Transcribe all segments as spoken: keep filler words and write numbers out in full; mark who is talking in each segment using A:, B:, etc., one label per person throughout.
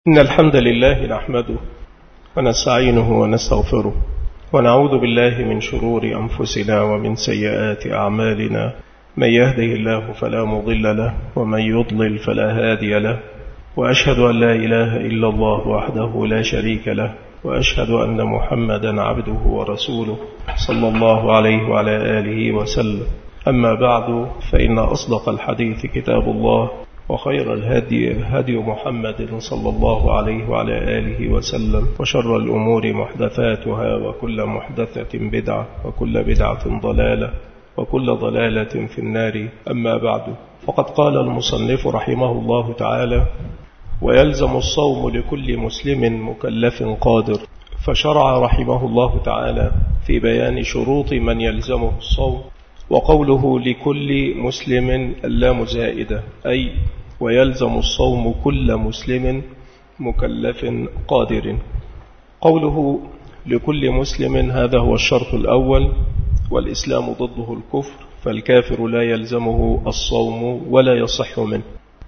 A: إن الحمد لله نحمده ونستعينه ونستغفره ونعوذ بالله من شرور أنفسنا ومن سيئات أعمالنا. من يهده الله فلا مضل له ومن يضلل فلا هادي له، وأشهد أن لا إله إلا الله وحده لا شريك له، وأشهد أن محمدا عبده ورسوله صلى الله عليه وعلى آله وسلم. أما بعد، فإن أصدق الحديث كتاب الله، وخير الهدي هدي محمد صلى الله عليه وعلى آله وسلم، وشر الأمور محدثاتها، وكل محدثة بدعة، وكل بدعة ضلالة، وكل ضلالة في النار. أما بعد، فقد قال المصنف رحمه الله تعالى: ويلزم الصوم لكل مسلم مكلف قادر. فشرع رحمه الله تعالى في بيان شروط من يلزمه الصوم، وقوله لكل مسلم اللام زائدة، أي ويلزم الصوم كل مسلم مكلف قادر. قوله لكل مسلم هذا هو الشرط الأول، والإسلام ضده الكفر، فالكافر لا يلزمه الصوم ولا يصح منه.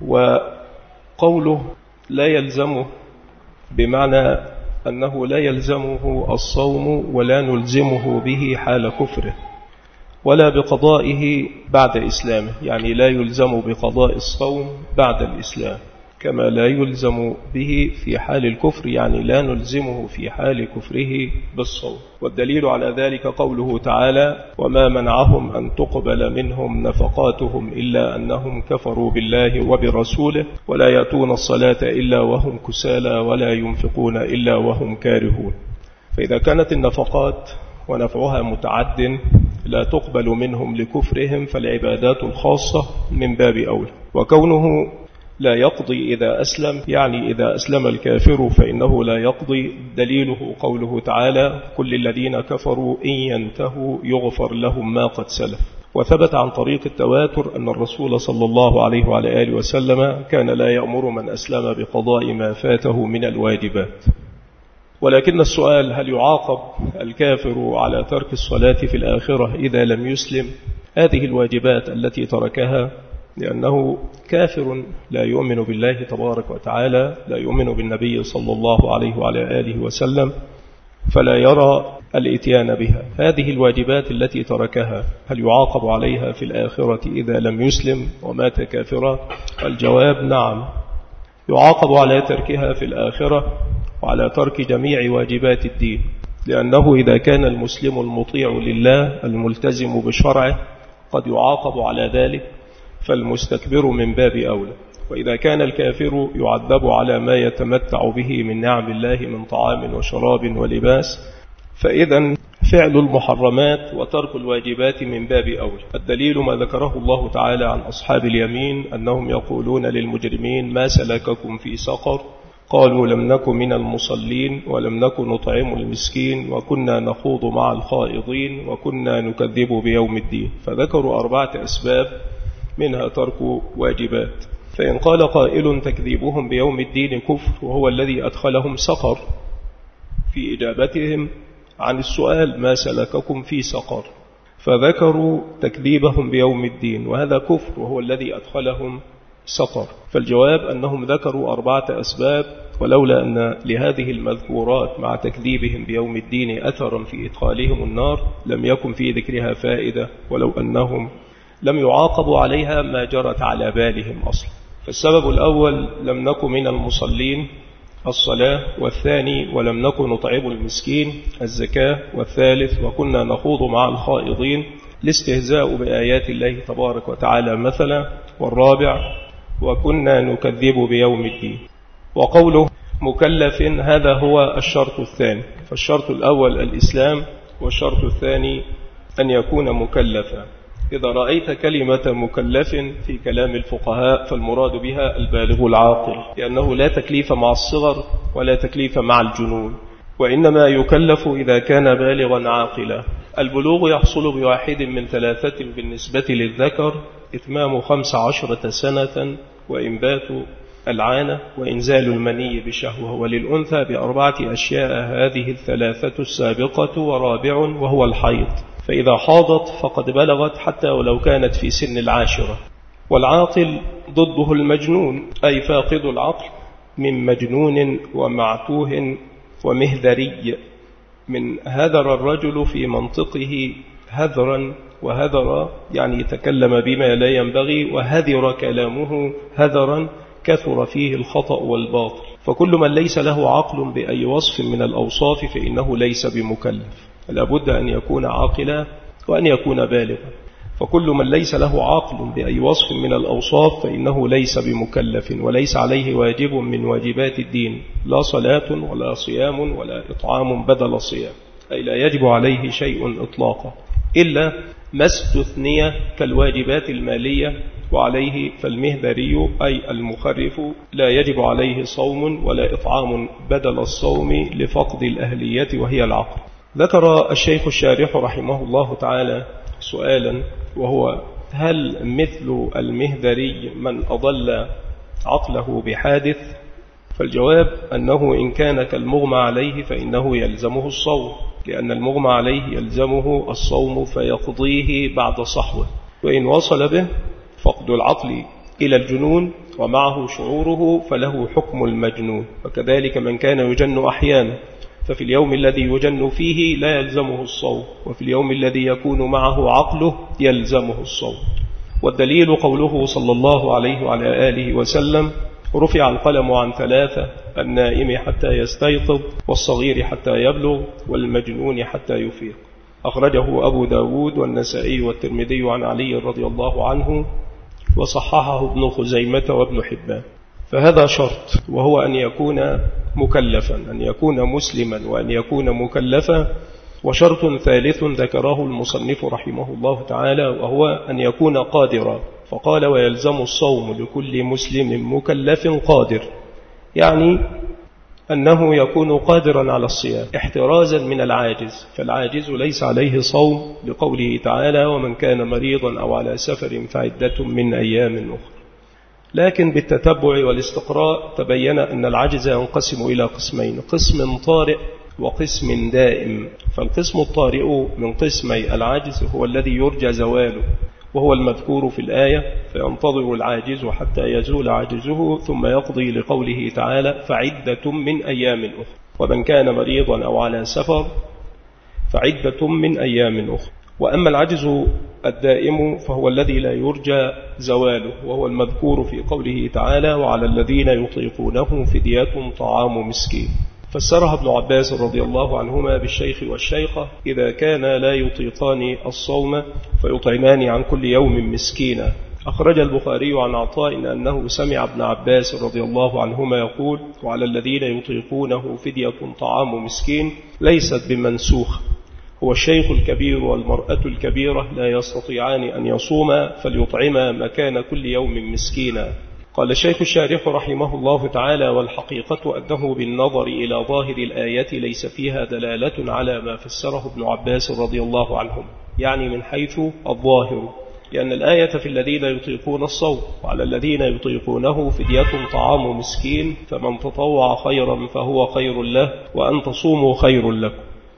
A: وقوله لا يلزمه بمعنى أنه لا يلزمه الصوم ولا نلزمه به حال كفره، ولا بقضائه بعد إسلامه، يعني لا يلزم بقضاء الصوم بعد الإسلام، كما لا يلزم به في حال الكفر، يعني لا نلزمه في حال كفره بالصوم. والدليل على ذلك قوله تعالى: وما منعهم أن تقبل منهم نفقاتهم إلا أنهم كفروا بالله وبرسوله ولا يأتون الصلاة إلا وهم كسالى ولا ينفقون إلا وهم كارهون. فإذا كانت النفقات ونفعها متعد لا تقبل منهم لكفرهم، فالعبادات الخاصة من باب أولى. وكونه لا يقضي إذا أسلم، يعني إذا أسلم الكافر فإنه لا يقضي، دليله قوله تعالى: كل الذين كفروا إن ينتهوا يغفر لهم ما قد سلف. وثبت عن طريق التواتر أن الرسول صلى الله عليه وعلى آله وسلم كان لا يأمر من أسلم بقضاء ما فاته من الواجبات. ولكن السؤال: هل يعاقب الكافر على ترك الصلاة في الآخرة إذا لم يسلم هذه الواجبات التي تركها؟ لأنه كافر لا يؤمن بالله تبارك وتعالى، لا يؤمن بالنبي صلى الله عليه وعلى آله وسلم، فلا يرى الإتيان بها. هذه الواجبات التي تركها هل يعاقب عليها في الآخرة إذا لم يسلم ومات كافرا؟ الجواب: نعم، يعاقب على تركها في الآخرة وعلى ترك جميع واجبات الدين، لأنه إذا كان المسلم المطيع لله الملتزم بشرعه قد يعاقب على ذلك، فالمستكبر من باب أولى. وإذا كان الكافر يعذب على ما يتمتع به من نعم الله من طعام وشراب ولباس، فإذا فعل المحرمات وترك الواجبات من باب أولى. الدليل ما ذكره الله تعالى عن أصحاب اليمين أنهم يقولون للمجرمين: ما سلككم في سقر؟ قالوا: لم نكن من المصلين ولم نكن نطعم المسكين وكنا نخوض مع الخائضين وكنا نكذب بيوم الدين. فذكروا أربعة أسباب منها ترك واجبات. فإن قال قائل: تكذيبهم بيوم الدين كفر وهو الذي أدخلهم سقر، في إجابتهم عن السؤال ما سلككم في سقر، فذكروا تكذيبهم بيوم الدين وهذا كفر وهو الذي أدخلهم سقر. فالجواب أنهم ذكروا أربعة أسباب، ولولا أن لهذه المذكورات مع تكذيبهم بيوم الدين أثرا في إدخالهم النار لم يكن في ذكرها فائدة، ولو أنهم لم يعاقبوا عليها ما جرت على بالهم أصلا. فالسبب الأول: لم نكن من المصلين، الصلاة. والثاني: ولم نكن نطعم المسكين، الزكاة. والثالث: وكنا نخوض مع الخائضين، الاستهزاء بآيات الله تبارك وتعالى مثلا. والرابع: وكنا نكذب بيوم الدين. وقوله مكلف هذا هو الشرط الثاني. فالشرط الأول الإسلام، والشرط الثاني أن يكون مكلفا. إذا رأيت كلمة مكلف في كلام الفقهاء فالمراد بها البالغ العاقل، لأنه لا تكليف مع الصغر ولا تكليف مع الجنون، وإنما يكلف إذا كان بالغا عاقلا. البلوغ يحصل بواحد من ثلاثة بالنسبة للذكر: إتمام خمس عشرة سنة، وإنبات العانة، وإنزال المني بشهوة. وللأنثى بأربعة أشياء، هذه الثلاثة السابقة ورابع وهو الحيض، فإذا حاضت فقد بلغت حتى ولو كانت في سن العاشرة. والعاقل ضده المجنون، أي فاقد العقل، من مجنون ومعتوه ومهذري، من هذر الرجل في منطقه هذرا، وهذر يعني يتكلم بما لا ينبغي، وهذر كلامه هذرا كثر فيه الخطأ والباطل. فكل من ليس له عقل بأي وصف من الأوصاف فإنه ليس بمكلف، لابد أن يكون عاقلا وأن يكون بالغا. فكل من ليس له عقل بأي وصف من الأوصاف فإنه ليس بمكلف، وليس عليه واجب من واجبات الدين، لا صلاة ولا صيام ولا إطعام بدل الصيام، أي لا يجب عليه شيء إطلاقا إلا ما استثني كالواجبات المالية، وعليه فالمهذري أي المخرف لا يجب عليه صوم ولا إطعام بدل الصوم لفقد الأهلية وهي العقل. ذكر الشيخ الشارح رحمه الله تعالى سؤالا، وهو هل مثل المهذري من أضل عقله بحادث؟ فالجواب أنه إن كان كالمغمى عليه فإنه يلزمه الصوم، لأن المغمى عليه يلزمه الصوم فيقضيه بعد صحوه. وإن وصل به فقد العقل إلى الجنون ومعه شعوره فله حكم المجنون. وكذلك من كان يجن أحيانا ففي اليوم الذي يجن فيه لا يلزمه الصوم، وفي اليوم الذي يكون معه عقله يلزمه الصوم. والدليل قوله صلى الله عليه وعلى آله وسلم: رفع القلم عن ثلاثة، النائم حتى يستيقظ، والصغير حتى يبلغ، والمجنون حتى يفيق. أخرجه أبو داود والنسائي والترمذي عن علي رضي الله عنه، وصححه ابن خزيمة وابن حبان. فهذا شرط، وهو أن يكون مكلفا، أن يكون مسلما وأن يكون مكلفا. وشرط ثالث ذكره المصنف رحمه الله تعالى، وهو أن يكون قادرا، فقال: ويلزم الصوم لكل مسلم مكلف قادر، يعني أنه يكون قادرا على الصيام احترازا من العاجز، فالعاجز ليس عليه صوم لقوله تعالى: ومن كان مريضا أو على سفر فعدة من أيام أخرى. لكن بالتتبع والاستقراء تبين أن العجز ينقسم إلى قسمين: قسم طارئ وقسم دائم. فالقسم الطارئ من قسمي العجز هو الذي يرجى زواله، وهو المذكور في الآية: فينتظر العاجز حتى يزول عجزه ثم يقضي، لقوله تعالى: فعدة من أيام أخرى. ومن كان مريضا أو على سفر فعدة من أيام أخرى. وأما العجز الدائم فهو الذي لا يرجى زواله، وهو المذكور في قوله تعالى: وعلى الذين يطيقونه فدية طعام مسكين. فسرها ابن عباس رضي الله عنهما بالشيخ والشيخة إذا كان لا يطيقان الصوم فيطعمان عن كل يوم مسكينا. أخرج البخاري عن عطاء أنه سمع ابن عباس رضي الله عنهما يقول: وعلى الذين يطيقونه فدية طعام مسكين ليست بمنسوخ، هو الشيخ الكبير والمرأة الكبيرة لا يستطيعان أن يصوما فليطعما مكان كل يوم مسكينا. قال الشيخ الشارح رحمه الله تعالى: والحقيقة أنه بالنظر إلى ظاهر الآية ليس فيها دلالة على ما فسره ابن عباس رضي الله عنهم، يعني من حيث الظاهر، لأن الآية في الذين يطيقون الصوم، وعلى الذين يطيقونه فدية طعام مسكين، فمن تطوع خيرا فهو خير له، وأن تصوموا خير لكم.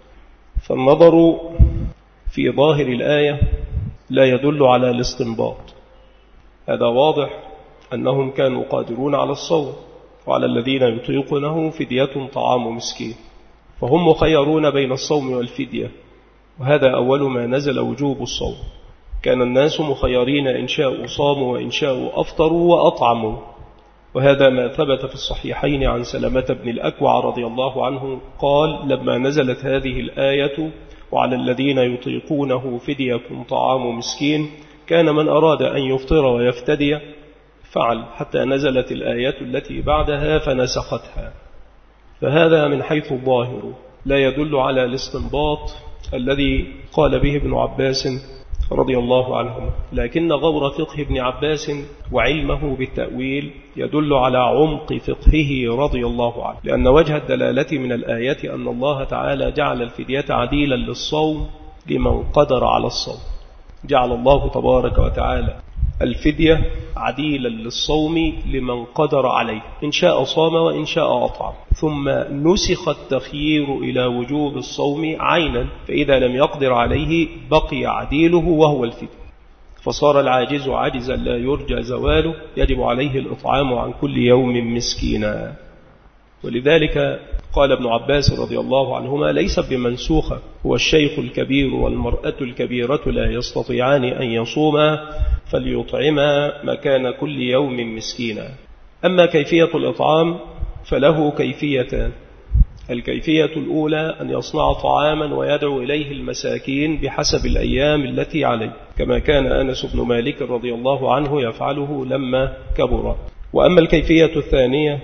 A: فالنظر في ظاهر الآية لا يدل على الاستنباط، هذا واضح أنهم كانوا قادرون على الصوم، وعلى الذين يطيقونه فدية طعام مسكين، فهم مخيرون بين الصوم والفدية، وهذا أول ما نزل وجوب الصوم. كان الناس مخيرين إن شاءوا صاموا وإن شاءوا أفطروا وأطعموا، وهذا ما ثبت في الصحيحين عن سلمة بن الأكوع رضي الله عنه قال: لما نزلت هذه الآية وعلى الذين يطيقونه فدية طعام مسكين، كان من أراد أن يفطر ويفتدي فعل، حتى نزلت الآية التي بعدها فنسختها. فهذا من حيث الظاهر لا يدل على الاستنباط الذي قال به ابن عباس رضي الله عنهما، لكن غور فقه ابن عباس وعلمه بالتأويل يدل على عمق فقهه رضي الله عنه، لأن وجه الدلالة من الآية أن الله تعالى جعل الفدية عديلا للصوم لمن قدر على الصوم. جعل الله تبارك وتعالى الفدية عديلا للصوم لمن قدر عليه، إن شاء صام وإن شاء أطعم. ثم نسخ التخيير إلى وجوب الصوم عينا، فإذا لم يقدر عليه بقي عديله وهو الفدية، فصار العاجز عاجزا لا يرجى زواله، يجب عليه الإطعام عن كل يوم مسكينا. ولذلك قال ابن عباس رضي الله عنهما: ليس بمنسوخة، هو الشيخ الكبير والمرأة الكبيرة لا يستطيعان أن يصوما فليطعما مكان كل يوم مسكينا. أما كيفية الإطعام فله كيفيتان: الكيفية الأولى أن يصنع طعاما ويدعو إليه المساكين بحسب الأيام التي عليه، كما كان أنس بن مالك رضي الله عنه يفعله لما كبر. وأما الكيفية الثانية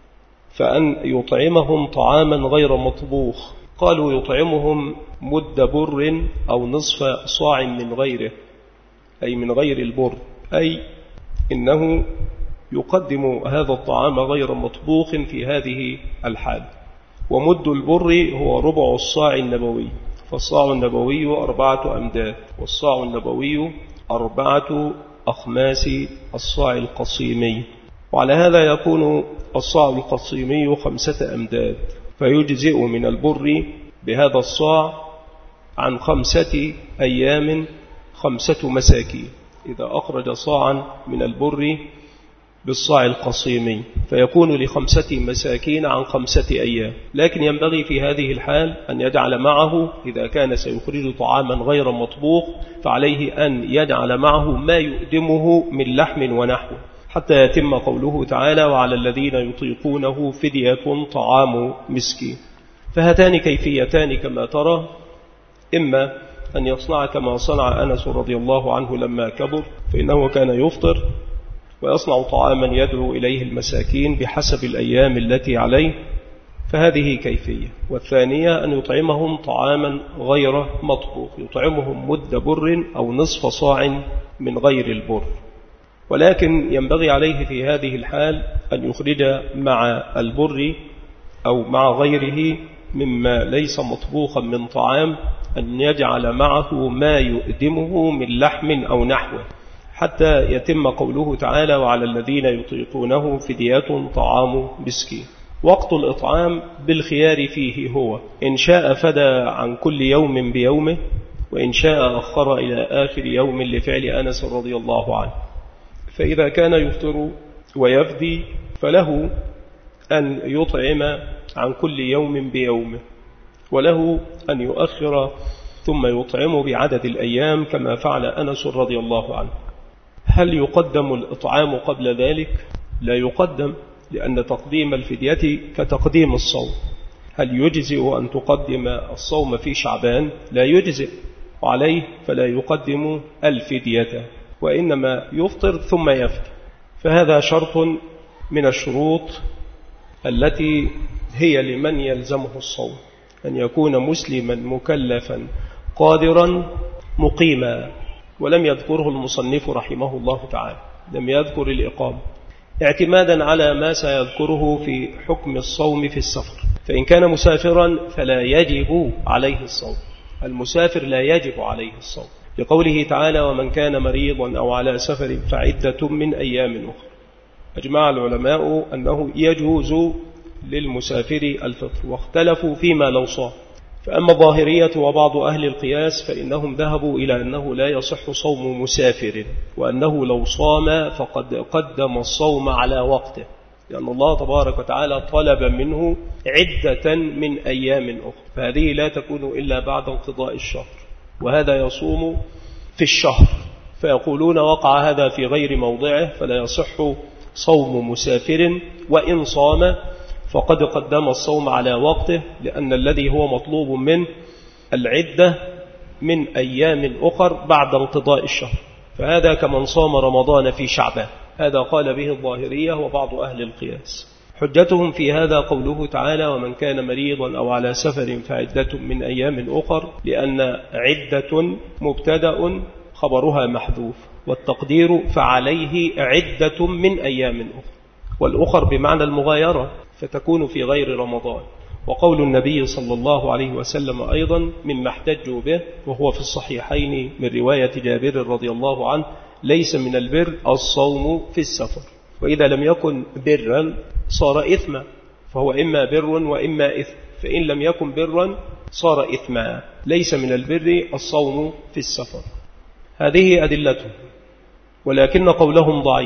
A: فأن يطعمهم طعاما غير مطبوخ، قالوا يطعمهم مد بر أو نصف صاع من غيره، أي من غير البر، أي إنه يقدم هذا الطعام غير مطبوخ في هذه الحال. ومد البر هو ربع الصاع النبوي، فالصاع النبوي أربعة أمداد، والصاع النبوي أربعة أخماس الصاع القصيمي، وعلى هذا يكون الصاع القصيمي خمسة أمداد، فيجزئ من البر بهذا الصاع عن خمسة أيام خمسة مساكين، إذا أخرج صاعا من البر بالصاع القصيمي فيكون لخمسة مساكين عن خمسة أيام. لكن ينبغي في هذه الحال أن يجعل معه، إذا كان سيخرج طعاما غير مطبوخ فعليه أن يجعل معه ما يؤدمه من لحم ونحوه، حتى يتم قوله تعالى: وعلى الذين يطيقونه فدية طعام مسكين. فهاتان كيفيتان كما ترى: إما أن يصنع كما صنع أنس رضي الله عنه لما كبر، فإنه كان يفطر ويصنع طعاما يدعو إليه المساكين بحسب الأيام التي عليه، فهذه كيفية. والثانية أن يطعمهم طعاما غير مطبوخ، يطعمهم مد بر أو نصف صاع من غير البر. ولكن ينبغي عليه في هذه الحال أن يخرج مع البر أو مع غيره مما ليس مطبوخا من طعام، أن يجعل معه ما يؤدمه من لحم أو نحوه، حتى يتم قوله تعالى: وعلى الذين يطيقونه فدية طعام مسكين. وقت الإطعام بالخيار فيه هو إن شاء فدى عن كل يوم بيومه، وإن شاء أخر إلى آخر يوم لفعل أنس رضي الله عنه. فإذا كان يفطر ويفدي فله أن يطعم عن كل يوم بيومه، وله أن يؤخر ثم يطعم بعدد الأيام كما فعل أنس رضي الله عنه. هل يقدم الإطعام قبل ذلك؟ لا يقدم، لأن تقديم الفدية كتقديم الصوم. هل يجزئ أن تقدم الصوم في شعبان؟ لا يجزئ، وعليه فلا يقدم الفدية، وإنما يفطر ثم يفدي. فهذا شرط من الشروط التي هي لمن يلزمه الصوم، أن يكون مسلما مكلفا قادرا مقيما. ولم يذكره المصنف رحمه الله تعالى، لم يذكر الإقامة، اعتمادا على ما سيذكره في حكم الصوم في السفر. فإن كان مسافرا فلا يجب عليه الصوم، المسافر لا يجب عليه الصوم، لقوله تعالى: ومن كان مريضا أو على سفر فعدة من أيام أخرى. أجمع العلماء أنه يجوز للمسافر الفطر، واختلفوا فيما لو صام. فأما الظاهرية وبعض أهل القياس فإنهم ذهبوا إلى أنه لا يصح صوم مسافر، وأنه لو صام فقد قدم الصوم على وقته، لأن الله تبارك وتعالى طلب منه عدة من أيام أخرى، فهذه لا تكون إلا بعد انقضاء الشهر، وهذا يصوم في الشهر. فيقولون وقع هذا في غير موضعه، فلا يصح صوم مسافر، وإن صام فقد قدم الصوم على وقته، لأن الذي هو مطلوب منه العدة من أيام أخر بعد انقضاء الشهر، فهذا كمن صام رمضان في شعبان. هذا قال به الظاهرية وبعض أهل القياس. حجتهم في هذا قوله تعالى: ومن كان مريضا أو على سفر فعدة من أيام أخر، لأن عدة مبتدأ خبرها محذوف، والتقدير فعليه عدة من أيام أخر، والأخر بمعنى المغايرة فتكون في غير رمضان. وقول النبي صلى الله عليه وسلم أيضا مما احتجوا به، وهو في الصحيحين من رواية جابر رضي الله عنه: ليس من البر الصوم في السفر. وإذا لم يكن برا صار إثما، فهو إما بر وإما إثم، فإن لم يكن برا صار إثما. ليس من البر الصوم في السفر. هذه أدلته، ولكن قولهم ضعيف،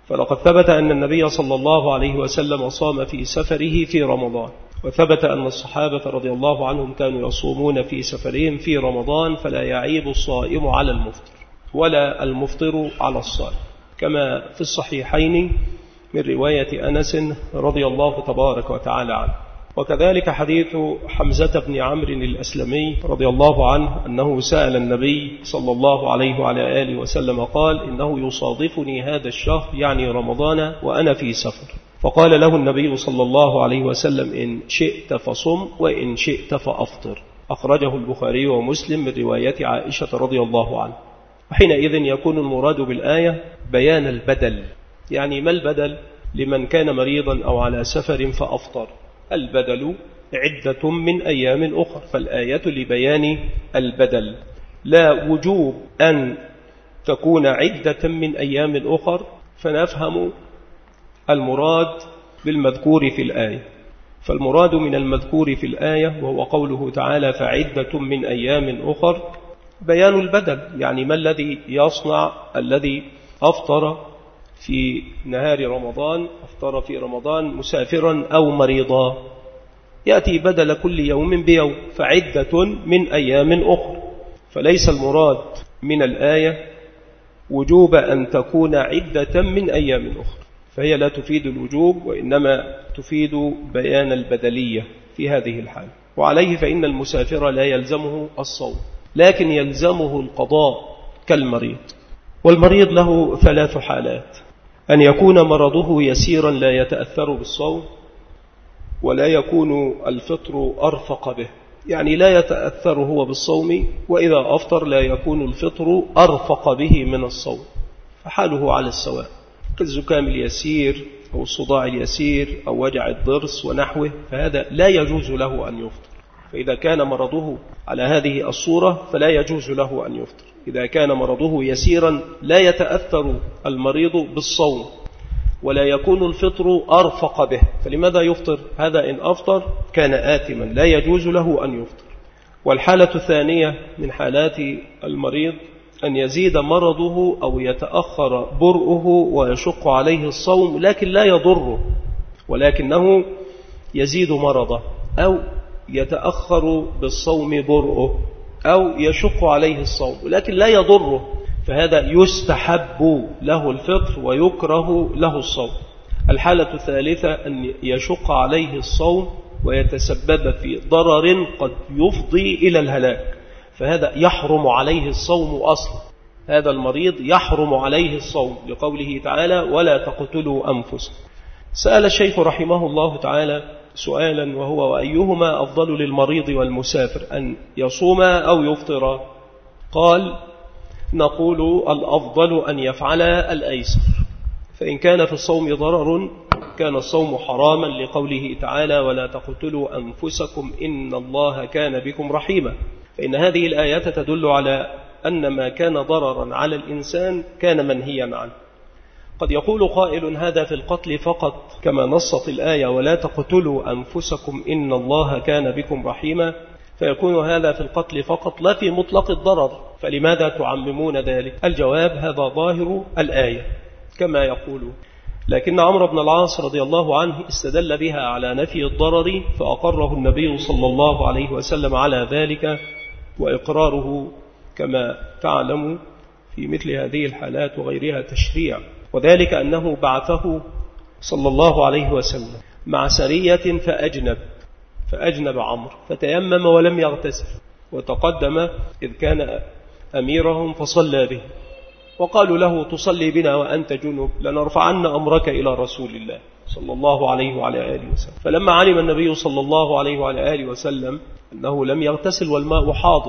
A: فلقد ثبت أن النبي صلى الله عليه وسلم صام في سفره في رمضان، وثبت أن الصحابة رضي الله عنهم كانوا يصومون في سفرهم في رمضان، فلا يعيب الصائم على المفطر ولا المفطر على الصائم، كما في الصحيحين من رواية أنس رضي الله تبارك وتعالى عنه. وكذلك حديث حمزة بن عمرو الأسلمي رضي الله عنه أنه سأل النبي صلى الله عليه وعلى آله وسلم قال: إنه يصادفني هذا الشهر يعني رمضان وأنا في سفر، فقال له النبي صلى الله عليه وسلم: إن شئت فصم وإن شئت فأفطر. أخرجه البخاري ومسلم من رواية عائشة رضي الله عنه. وحينئذ يكون المراد بالآية بيان البدل، يعني ما البدل لمن كان مريضا أو على سفر فأفطر؟ البدل عدة من أيام أخر، فالآية لبيان البدل، لا وجوب أن تكون عدة من أيام أخر، فنفهم المراد بالمذكور في الآية. فالمراد من المذكور في الآية وهو قوله تعالى: فعدة من أيام أخر، بيان البدل، يعني ما الذي يصنع الذي أفطر في نهار رمضان، أفطر في رمضان مسافرا أو مريضا، يأتي بدل كل يوم بيوم، فعدة من أيام أخر. فليس المراد من الآية وجوب أن تكون عدة من أيام أخر، فهي لا تفيد الوجوب، وإنما تفيد بيان البدلية في هذه الحال. وعليه فإن المسافر لا يلزمه الصوم، لكن يلزمه القضاء كالمريض. والمريض له ثلاث حالات: أن يكون مرضه يسيرا لا يتأثر بالصوم، ولا يكون الفطر أرفق به، يعني لا يتأثر هو بالصوم، وإذا أفطر لا يكون الفطر أرفق به من الصوم، فحاله على السواء، كالزكام اليسير أو الصداع اليسير أو وجع الضرس ونحوه، فهذا لا يجوز له أن يفطر. فإذا كان مرضه على هذه الصورة فلا يجوز له أن يفطر. إذا كان مرضه يسيرا لا يتأثر المريض بالصوم ولا يكون الفطر أرفق به، فلماذا يفطر؟ هذا إن أفطر كان آثما، لا يجوز له أن يفطر. والحالة الثانية من حالات المريض أن يزيد مرضه أو يتأخر برؤه ويشق عليه الصوم، لكن لا يضره، ولكنه يزيد مرضه، أو يتأخر بالصوم برؤه، أو يشق عليه الصوم لكن لا يضره، فهذا يستحب له الفطر ويكره له الصوم. الحالة الثالثة أن يشق عليه الصوم ويتسبب في ضرر قد يفضي إلى الهلاك، فهذا يحرم عليه الصوم أصلا، هذا المريض يحرم عليه الصوم، لقوله تعالى: ولا تقتلوا أنفسكم. سأل الشيخ رحمه الله تعالى سؤالا، وهو: وأيهما أفضل للمريض والمسافر، أن يصوم أو يفطر؟ قال: نقول الأفضل أن يفعل الأيسر، فإن كان في الصوم ضرر كان الصوم حراما، لقوله تعالى: ولا تقتلوا أنفسكم إن الله كان بكم رحيما. فإن هذه الآيات تدل على أن ما كان ضررا على الإنسان كان منهيا عنه. قد يقول قائل: هذا في القتل فقط، كما نصت الآية: ولا تقتلوا أنفسكم إن الله كان بكم رحيما، فيكون هذا في القتل فقط لا في مطلق الضرر، فلماذا تعممون ذلك؟ الجواب: هذا ظاهر الآية كما يقول، لكن عمرو بن العاص رضي الله عنه استدل بها على نفي الضرر، فأقره النبي صلى الله عليه وسلم على ذلك، وإقراره كما تعلم في مثل هذه الحالات وغيرها تشريع، وذلك أنه بعثه صلى الله عليه وسلم مع سرية فأجنب فأجنب عمرو فتيمم ولم يغتسل، وتقدم إذ كان أميرهم فصلى به، وقالوا له: تصلي بنا وأنت جنب، لنرفعن أمرك إلى رسول الله صلى الله عليه وعلى آله وسلم. فلما علم النبي صلى الله عليه وعلى آله وسلم أنه لم يغتسل والماء حاضر،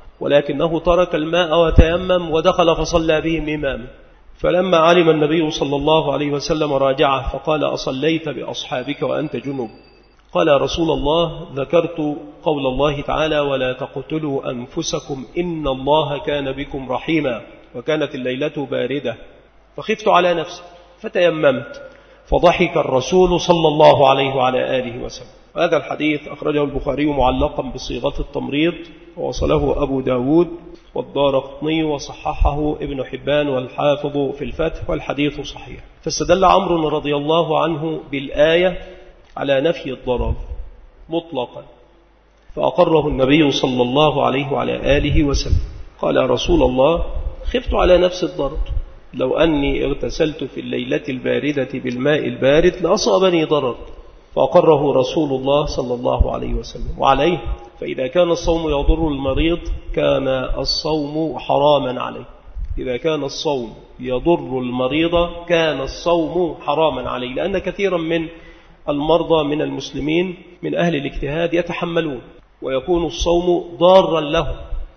A: ولكنه ترك الماء وتيمم ودخل فصلى بهم إماما، فلما علم النبي صلى الله عليه وسلم راجعه فقال: أصليت بأصحابك وأنت جنب؟ قال: رسول الله، ذكرت قول الله تعالى: ولا تقتلوا أنفسكم إن الله كان بكم رحيما، وكانت الليلة باردة فخفت على نفسي فتيممت، فضحك الرسول صلى الله عليه وعلى آله وسلم. هذا الحديث أخرجه البخاري معلقا بصيغة التمريض، ووصله أبو داود والدارقطني وصححه ابن حبان والحافظ في الفتح والحديث صحيح. فاستدل عمرو رضي الله عنه بالآية على نفي الضرر مطلقا، فأقره النبي صلى الله عليه وعلى آله وسلم. قال يا رسول الله خفت على نفس الضرر، لو أني اغتسلت في الليلة الباردة بالماء البارد لأصابني ضرر، فأقره رسول الله صلى الله عليه وسلم. وعليه فإذا كان الصوم يضر المريض كان الصوم حراما عليه. إذا كان الصوم يضر المريض كان الصوم حراما عليه، لأن كثيرا من المرضى من المسلمين من أهل الاجتهاد يتحملون ويكون الصوم ضارا له،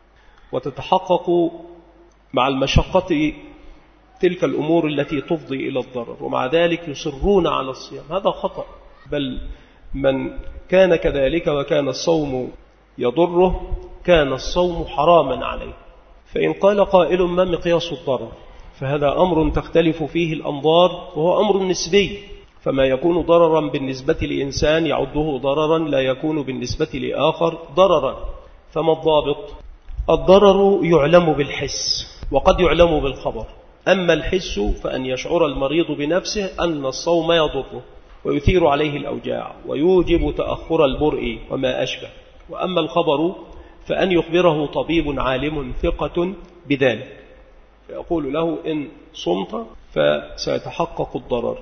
A: وتتحقق مع المشقة تلك الأمور التي تفضي إلى الضرر، ومع ذلك يصرون على الصيام. هذا خطأ، بل من كان كذلك وكان الصوم يضره كان الصوم حراما عليه. فإن قال قائل ما مقياس الضرر، فهذا أمر تختلف فيه الأنظار، وهو أمر نسبي، فما يكون ضررا بالنسبة لإنسان يعده ضررا لا يكون بالنسبة لآخر ضررا. فما الضابط؟ الضرر يعلم بالحس وقد يعلم بالخبر. أما الحس فأن يشعر المريض بنفسه أن الصوم يضره ويثير عليه الأوجاع ويوجب تأخر البرء وما أشبه. وأما الخبر فأن يخبره طبيب عالم ثقة بذلك، فيقول له إن صمت فسيتحقق الضرر،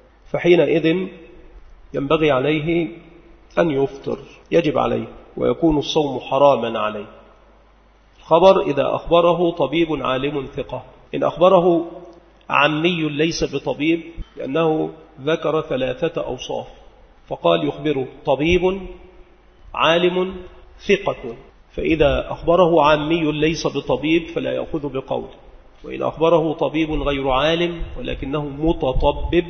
A: فحينئذ ينبغي عليه أن يفطر، يجب عليه، ويكون الصوم حراما عليه. الخبر إذا أخبره طبيب عالم ثقة. إن أخبره عمي ليس بطبيب، لأنه ذكر ثلاثة أوصاف، فقال يخبره طبيب عالم ثقة، فإذا أخبره عمي ليس بطبيب فلا يأخذ بقوله، وإن أخبره طبيب غير عالم ولكنه متطبب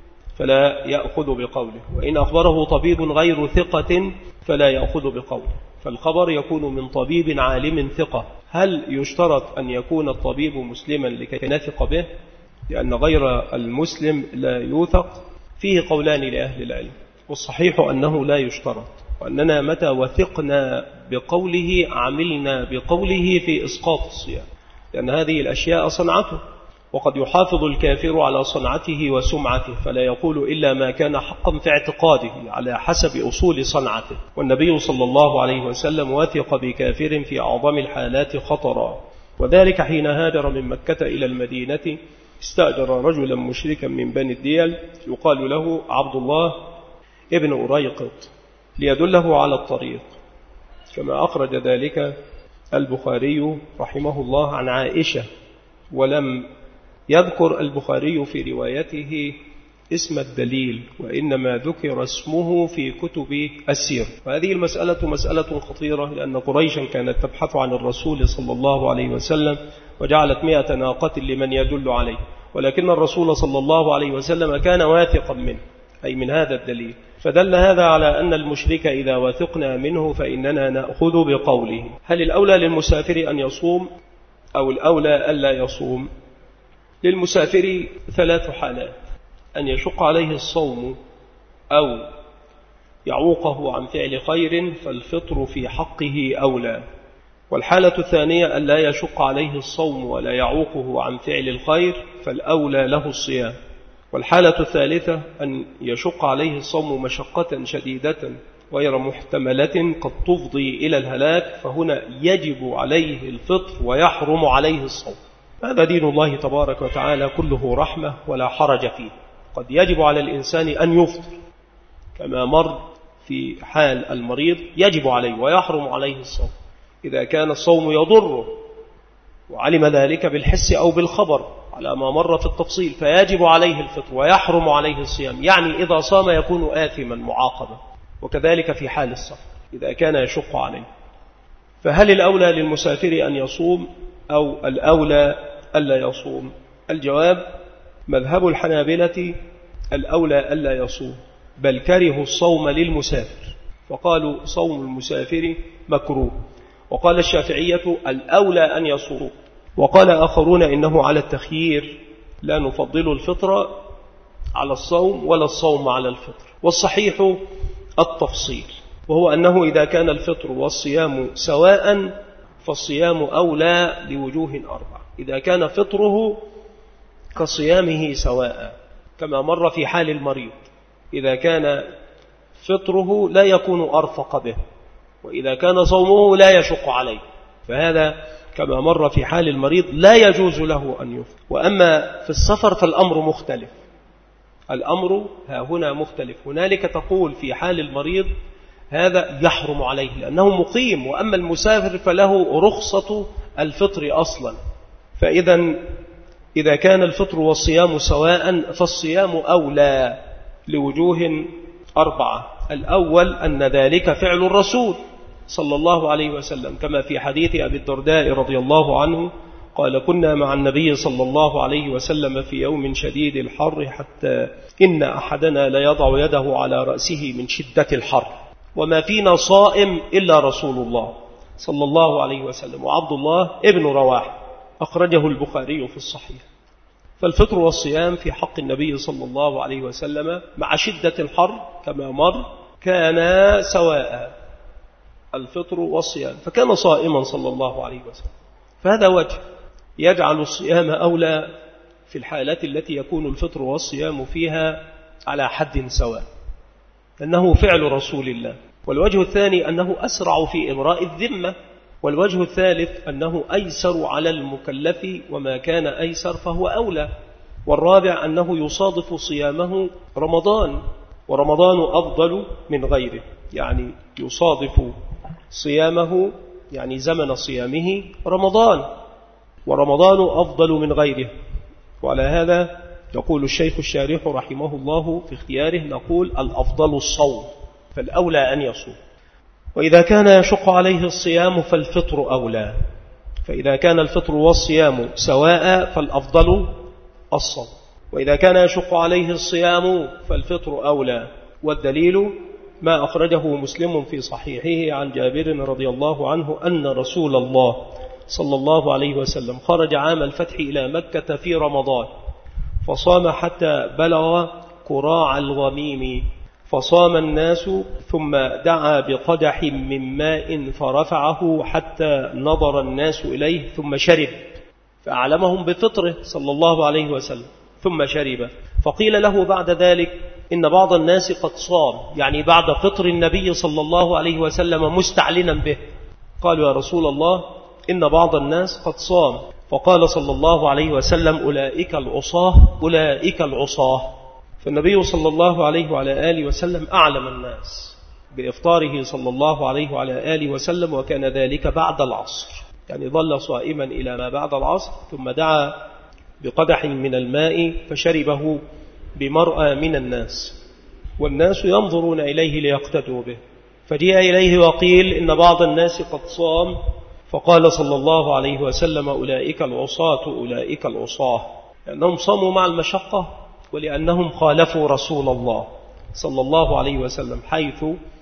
A: فلا يأخذ بقوله، وإن أخبره طبيب غير ثقة فلا يأخذ بقوله. فالخبر يكون من طبيب عالم ثقة. هل يشترط أن يكون الطبيب مسلما لكي نثق به؟ لأن غير المسلم لا يوثق. فيه قولان لأهل العلم، والصحيح أنه لا يشترط، وأننا متى وثقنا بقوله عملنا بقوله في إسقاط الصيام، لأن هذه الأشياء صنعته، وقد يحافظ الكافر على صنعته وسمعته فلا يقول إلا ما كان حقا في اعتقاده على حسب أصول صنعته. والنبي صلى الله عليه وسلم وثق بكافر في أعظم الحالات خطرا، وذلك حين هاجر من مكة إلى المدينة استأجر رجلا مشركا من بني الديل يقال له عبد الله ابن أريقط ليدله على الطريق، كما أخرج ذلك البخاري رحمه الله عن عائشة. ولم يذكر البخاري في روايته اسم الدليل، وإنما ذكر اسمه في كتب السير. وهذه المسألة مسألة خطيرة، لأن قريشا كانت تبحث عن الرسول صلى الله عليه وسلم وجعلت مئة ناقة لمن يدل عليه، ولكن الرسول صلى الله عليه وسلم كان واثقا منه، أي من هذا الدليل. فدل هذا على أن المشرك إذا وثقنا منه فإننا نأخذ بقوله. هل الأولى للمسافر أن يصوم أو الأولى ألا يصوم؟ للمسافر ثلاث حالات: أن يشق عليه الصوم أو يعوقه عن فعل خير فالفطر في حقه أولى. والحالة الثانية أن لا يشق عليه الصوم ولا يعوقه عن فعل الخير فالأولى له الصيام. والحالة الثالثة أن يشق عليه الصوم مشقة شديدة غير محتملة قد تفضي إلى الهلاك، فهنا يجب عليه الفطر ويحرم عليه الصوم. هذا دين الله تبارك وتعالى كله رحمة ولا حرج فيه. قد يجب على الإنسان أن يفطر كما مر في حال المريض، يجب عليه ويحرم عليه الصوم إذا كان الصوم يضره وعلم ذلك بالحس أو بالخبر على ما مر في التفصيل، فيجب عليه الفطر ويحرم عليه الصيام، يعني إذا صام يكون آثما معاقبا. وكذلك في حال السفر إذا كان يشق عليه. فهل الأولى للمسافر أن يصوم أو الأولى ألا يصوم؟ الجواب: مذهب الحنابلة الأولى ألا يصوم، بل كرهوا الصوم للمسافر فقالوا صوم المسافر مكروه. وقال الشافعية الأولى أن يصوم، وقال آخرون إنه على التخيير، لا نفضل الفطر على الصوم ولا الصوم على الفطر. والصحيح التفصيل، وهو أنه إذا كان الفطر والصيام سواء فالصيام أولى لوجوه أربع. إذا كان فطره كصيامه سواء كما مر في حال المريض، إذا كان فطره لا يكون أرفق به، وإذا كان صومه لا يشق عليه، فهذا كما مر في حال المريض لا يجوز له أن يفطر. وأما في السفر فالأمر مختلف، الأمر ها هنا مختلف. هنالك تقول في حال المريض هذا يحرم عليه لأنه مقيم، وأما المسافر فله رخصة الفطر أصلا. فإذا إذا كان الفطر والصيام سواء فالصيام أولى لوجوه أربعة. الأول أن ذلك فعل الرسول صلى الله عليه وسلم، كما في حديث أبي الدرداء رضي الله عنه قال: كنا مع النبي صلى الله عليه وسلم في يوم شديد الحر حتى إن أحدنا ليضع يده على رأسه من شدة الحر، وما فينا صائم إلا رسول الله صلى الله عليه وسلم وعبد الله ابن رواحة، أخرجه البخاري في الصحيح. فالفطر والصيام في حق النبي صلى الله عليه وسلم مع شدة الحر كما مر كان سواء، الفطر والصيام، فكان صائما صلى الله عليه وسلم. فهذا وجه يجعل الصيام أولى في الحالات التي يكون الفطر والصيام فيها على حد سواء، أنه فعل رسول الله. والوجه الثاني أنه أسرع في إبراء الذمة. والوجه الثالث أنه أيسر على المكلف، وما كان أيسر فهو أولى. والرابع أنه يصادف صيامه رمضان، ورمضان أفضل من غيره، يعني يصادف صيامه يعني زمن صيامه رمضان، ورمضان أفضل من غيره. وعلى هذا يقول الشيخ الشارح رحمه الله في اختياره، نقول الأفضل الصوم، فالأولى أن يصوم. وإذا كان يشق عليه الصيام فالفطر أولى. فإذا كان الفطر والصيام سواء فالأفضل الصوم، وإذا كان يشق عليه الصيام فالفطر أولى. والدليل ما أخرجه مسلم في صحيحه عن جابر رضي الله عنه أن رسول الله صلى الله عليه وسلم خرج عام الفتح إلى مكة في رمضان، فصام حتى بلغ كراع الغميم، فصام الناس ثم دعا بقدح من ماء فرفعه حتى نظر الناس إليه ثم شرب، فأعلمهم بفطره صلى الله عليه وسلم، ثم شرب. فقيل له بعد ذلك إن بعض الناس قد صام، يعني بعد فطر النبي صلى الله عليه وسلم مستعلنا به. قالوا: يا رسول الله إن بعض الناس قد صام. فقال صلى الله عليه وسلم: أولئك العصاة، أولئك العصاة. فالنبي صلى الله عليه وعلى آله وسلم أعلم الناس بإفطاره صلى الله عليه وعلى آله وسلم، وكان ذلك بعد العصر، يعني ظل صائما إلى ما بعد العصر، ثم دعا بقدح من الماء فشربه بمرأى من الناس، والناس ينظرون إليه ليقتدوا به. فجاء إليه وقيل إن بعض الناس قد صام، فقال صلى الله عليه وسلم: أولئك العصاة، أولئك العصاة، لأنهم صاموا مع المشقة، ولأنهم خالفوا رسول الله صلى الله عليه وسلم حيث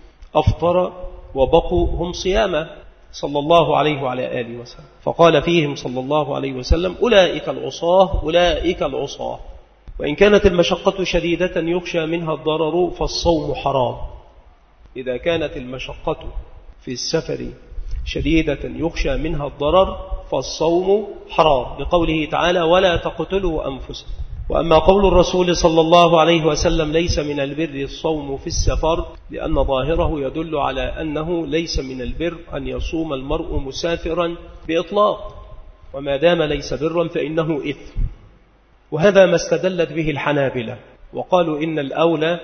A: أفطر وبقوا هم صياما صلى الله عليه وعلى آله وسلم. فقال فيهم صلى الله عليه وسلم: أولئك العصاة، أولئك العصاة. وإن كانت المشقة شديدة يخشى منها الضرر فالصوم حرام. إذا كانت المشقة في السفر شديدة يخشى منها الضرر فالصوم حرام، بقوله تعالى: ولا تقتلوا أنفسكم. وأما قول الرسول صلى الله عليه وسلم: ليس من البر الصوم في السفر، لأن ظاهره يدل على أنه ليس من البر أن يصوم المرء مسافرا بإطلاق، وما دام ليس برا فإنه إثم. وهذا ما استدلت به الحنابلة، وقالوا إن الأولى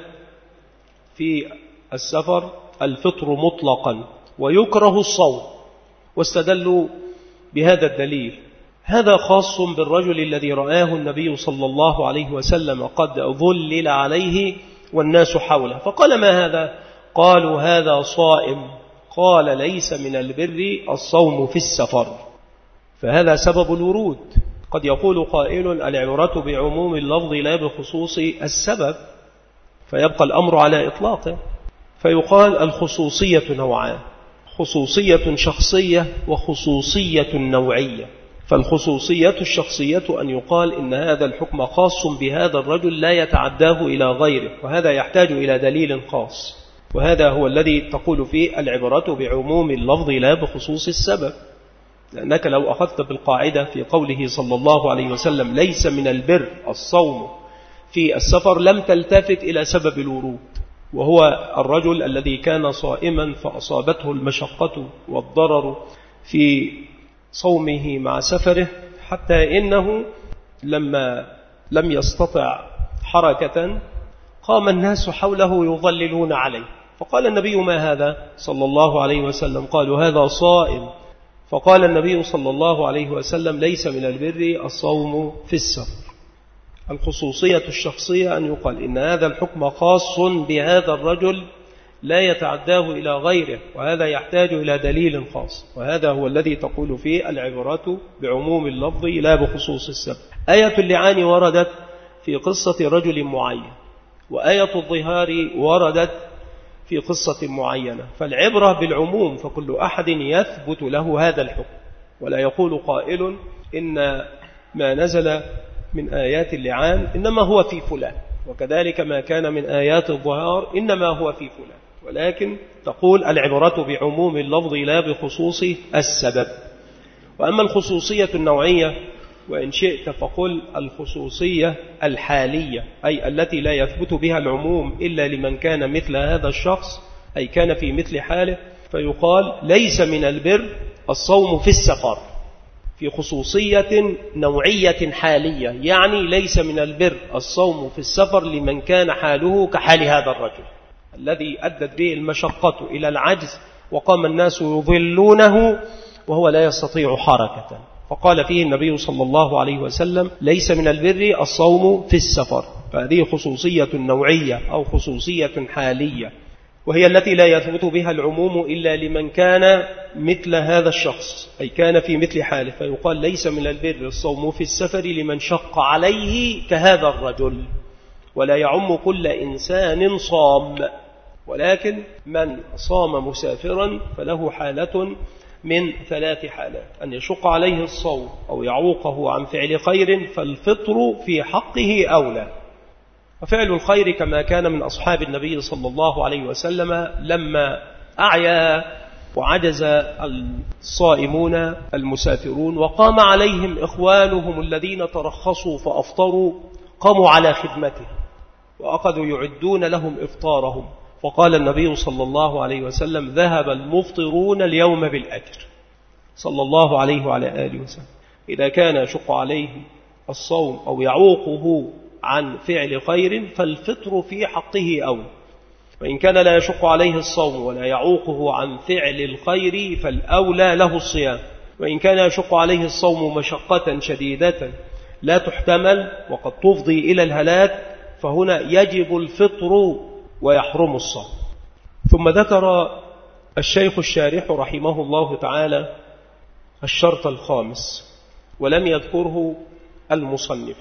A: في السفر الفطر مطلقا ويكره الصوم، واستدلوا بهذا الدليل. هذا خاص بالرجل الذي رآه النبي صلى الله عليه وسلم قد ظلل عليه والناس حوله، فقال: ما هذا؟ قالوا: هذا صائم. قال: ليس من البر الصوم في السفر. فهذا سبب الورود. قد يقول قائل: العبرة بعموم اللفظ لا بخصوص السبب، فيبقى الأمر على إطلاقه، فيقال الخصوصية نوعان: خصوصية شخصية وخصوصية نوعية. فالخصوصية الشخصية أن يقال إن هذا الحكم خاص بهذا الرجل لا يتعداه إلى غيره، وهذا يحتاج إلى دليل خاص، وهذا هو الذي تقول فيه العبرة بعموم اللفظ لا بخصوص السبب. لأنك لو أخذت بالقاعدة في قوله صلى الله عليه وسلم ليس من البر الصوم في السفر لم تلتفت إلى سبب الورود، وهو الرجل الذي كان صائما فأصابته المشقة والضرر في صومه مع سفره، حتى إنه لما لم يستطع حركة قام الناس حوله يظللون عليه، فقال النبي ما هذا صلى الله عليه وسلم؟ قالوا هذا صائم. فقال النبي صلى الله عليه وسلم ليس من البر الصوم في السفر. الخصوصية الشخصية أن يقال إن هذا الحكم خاص بهذا الرجل لا يتعداه إلى غيره، وهذا يحتاج إلى دليل خاص، وهذا هو الذي تقول فيه العبرة بعموم اللفظ لا بخصوص السبب. آية اللعان وردت في قصة رجل معين، وآية الظهار وردت في قصة معينة، فالعبرة بالعموم، فكل أحد يثبت له هذا الحكم، ولا يقول قائل إن ما نزل من آيات اللعان إنما هو في فلان، وكذلك ما كان من آيات الظهار إنما هو في فلان، ولكن تقول العبرة بعموم اللفظ لا بخصوص السبب. وأما الخصوصية النوعية وإن شئت فقل الخصوصية الحالية، أي التي لا يثبت بها العموم إلا لمن كان مثل هذا الشخص، أي كان في مثل حاله، فيقال ليس من البر الصوم في السفر، في خصوصية نوعية حالية، يعني ليس من البر الصوم في السفر لمن كان حاله كحال هذا الرجل الذي أدت به المشقة إلى العجز، وقام الناس يظلونه وهو لا يستطيع حركة، فقال فيه النبي صلى الله عليه وسلم ليس من البر الصوم في السفر. فهذه خصوصية نوعية أو خصوصية حالية، وهي التي لا يثبت بها العموم إلا لمن كان مثل هذا الشخص، أي كان في مثل حاله، فيقال ليس من البر الصوم في السفر لمن شق عليه كهذا الرجل، ولا يعم كل إنسان صام، ولكن من صام مسافرا فله حالة من ثلاث حالات: أن يشق عليه الصوم أو يعوقه عن فعل خير، فالفطر في حقه أولى. وفعل الخير كما كان من أصحاب النبي صلى الله عليه وسلم لما أعيا وعجز الصائمون المسافرون وقام عليهم إخوانهم الذين ترخصوا فأفطروا، قاموا على خدمته وأخذوا يعدون لهم إفطارهم، فقال النبي صلى الله عليه وسلم ذهب المفطرون اليوم بالأجر صلى الله عليه وعلى آله وسلم. إذا كان يشق عليه الصوم أو يعوقه عن فعل خير فالفطر في حقه أولى، وإن كان لا يشق عليه الصوم ولا يعوقه عن فعل الخير فالأولى له الصيام، وإن كان يشق عليه الصوم مشقة شديدة لا تحتمل وقد تفضي إلى الهلاك فهنا يجب الفطر ويحرم الصوم. ثم ذكر الشيخ الشارح رحمه الله تعالى الشرط الخامس ولم يذكره المصنف،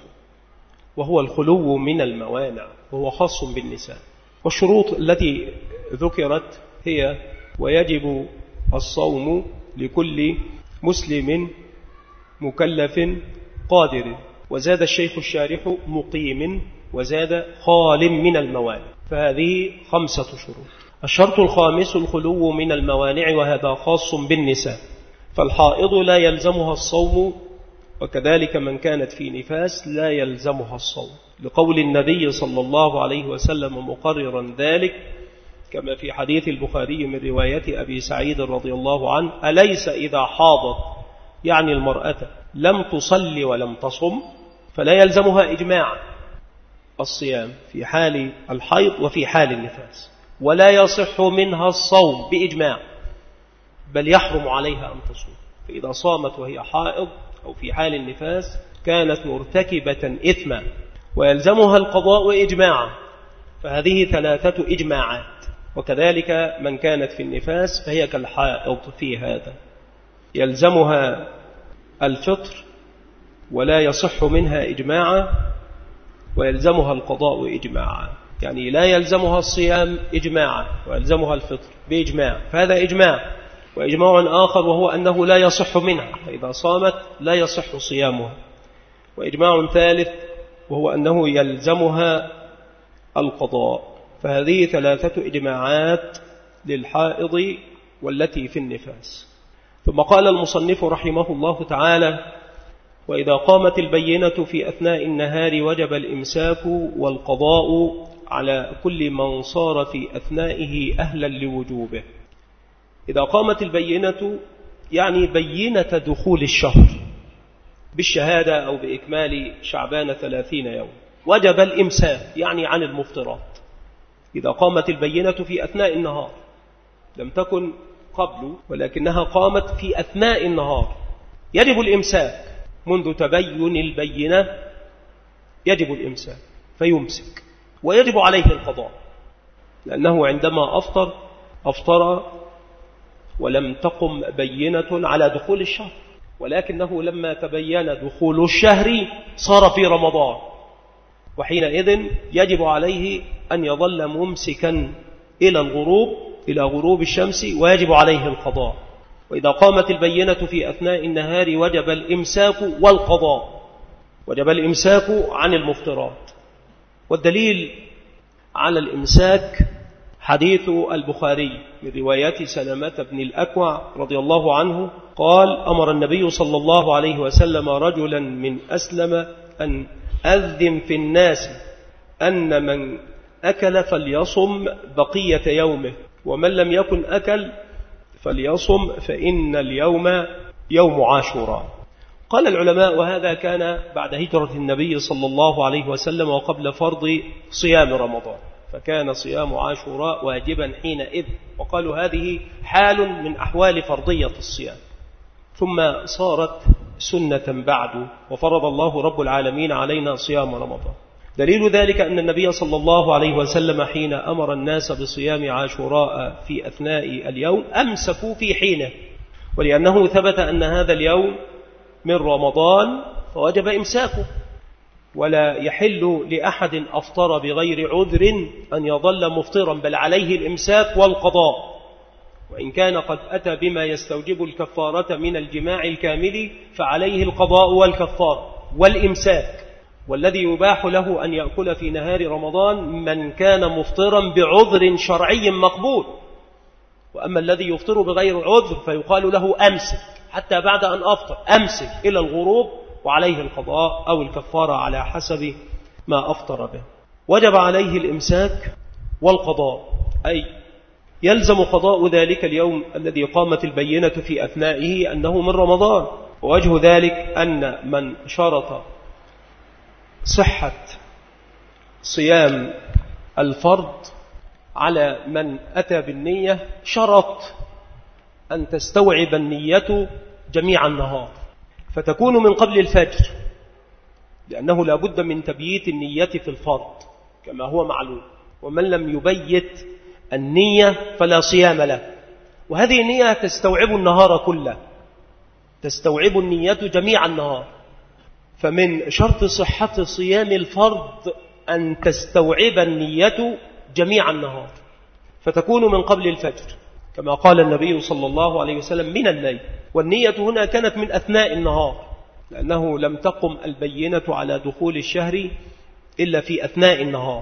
A: وهو الخلو من الموانع، وهو خاص بالنساء. والشروط التي ذكرت هي: ويجب الصوم لكل مسلم مكلف قادر، وزاد الشيخ الشارح مقيم، وزاد خال من الموانع، فهذه خمسة شروط. الشرط الخامس الخلو من الموانع، وهذا خاص بالنساء، فالحائض لا يلزمها الصوم، وكذلك من كانت في نفاس لا يلزمها الصوم، لقول النبي صلى الله عليه وسلم مقررا ذلك كما في حديث البخاري من رواية أبي سعيد رضي الله عنه: أليس إذا حاضت، يعني المرأة، لم تصلي ولم تصم فلا يلزمها إجماع الصيام في حال الحيض وفي حال النفاس، ولا يصح منها الصوم بإجماع، بل يحرم عليها أن تصوم. فإذا صامت وهي حائض أو في حال النفاس كانت مرتكبة إثما، ويلزمها القضاء إجماعا، فهذه ثلاثة إجماعات. وكذلك من كانت في النفاس فهي كالحائض في هذا، يلزمها الفطر ولا يصح منها إجماعا، ويلزمها القضاء إجماعا، يعني لا يلزمها الصيام إجماعا ويلزمها الفطر بإجماع، فهذا إجماع. وإجماع آخر وهو أنه لا يصح منها، فإذا صامت لا يصح صيامها. وإجماع ثالث وهو أنه يلزمها القضاء. فهذه ثلاثة إجماعات للحائض والتي في النفاس. ثم قال المصنف رحمه الله تعالى: وإذا قامت البينة في أثناء النهار وجب الإمساك والقضاء على كل من صار في أثنائه أهلا لوجوبه. إذا قامت البينة يعني بينة دخول الشهر بالشهادة أو بإكمال شعبان ثلاثين يوم، وجب الإمساك يعني عن المفطرات. إذا قامت البينة في أثناء النهار، لم تكن قبل ولكنها قامت في أثناء النهار، يجب الإمساك منذ تبين البينة، يجب الإمساك فيمسك، ويجب عليه القضاء، لأنه عندما أفطر أفطر ولم تقم بينة على دخول الشهر، ولكنه لما تبين دخول الشهر صار في رمضان، وحينئذ يجب عليه أن يظل ممسكا إلى الغروب إلى غروب الشمس، ويجب عليه القضاء. وإذا قامت البينة في أثناء النهار وجب الإمساك والقضاء، وجب الإمساك عن المفطرات. والدليل على الإمساك حديث البخاري من روايات سلمة بن الأكوع رضي الله عنه قال: أمر النبي صلى الله عليه وسلم رجلا من أسلم أن أذن في الناس أن من أكل فليصم بقية يومه، ومن لم يكن أكل فليصم فإن اليوم يوم عاشوراء. قال العلماء: وهذا كان بعد هجرة النبي صلى الله عليه وسلم وقبل فرض صيام رمضان، فكان صيام عاشوراء واجبا حينئذ، وقالوا هذه حال من أحوال فرضية الصيام، ثم صارت سنة بعد، وفرض الله رب العالمين علينا صيام رمضان. دليل ذلك أن النبي صلى الله عليه وسلم حين أمر الناس بصيام عاشوراء في أثناء اليوم أمسكوا في حينه، ولأنه ثبت أن هذا اليوم من رمضان فوجب إمساكه، ولا يحل لأحد أفطر بغير عذر أن يظل مفطرا، بل عليه الإمساك والقضاء، وإن كان قد أتى بما يستوجب الكفارة من الجماع الكامل فعليه القضاء والكفارة والإمساك. والذي يباح له أن يأكل في نهار رمضان من كان مفطرا بعذر شرعي مقبول، وأما الذي يفطر بغير عذر فيقال له أمسك حتى بعد أن أفطر، أمسك إلى الغروب، وعليه القضاء أو الكفارة على حسب ما أفطر به. وجب عليه الإمساك والقضاء، أي يلزم قضاء ذلك اليوم الذي قامت البينة في أثنائه أنه من رمضان. ووجه ذلك أن من شرط صحة صيام الفرض على من أتى بالنية شرط أن تستوعب النية جميع النهار، فتكون من قبل الفجر، لأنه لا بد من تبييت النية في الفرض كما هو معلوم، ومن لم يبيت النية فلا صيام له. وهذه النية تستوعب النهار كله، تستوعب النية جميع النهار، فمن شرط صحة صيام الفرض أن تستوعب النية جميع النهار، فتكون من قبل الفجر كما قال النبي صلى الله عليه وسلم من الليل. والنية هنا كانت من أثناء النهار، لأنه لم تقم البينة على دخول الشهر إلا في أثناء النهار،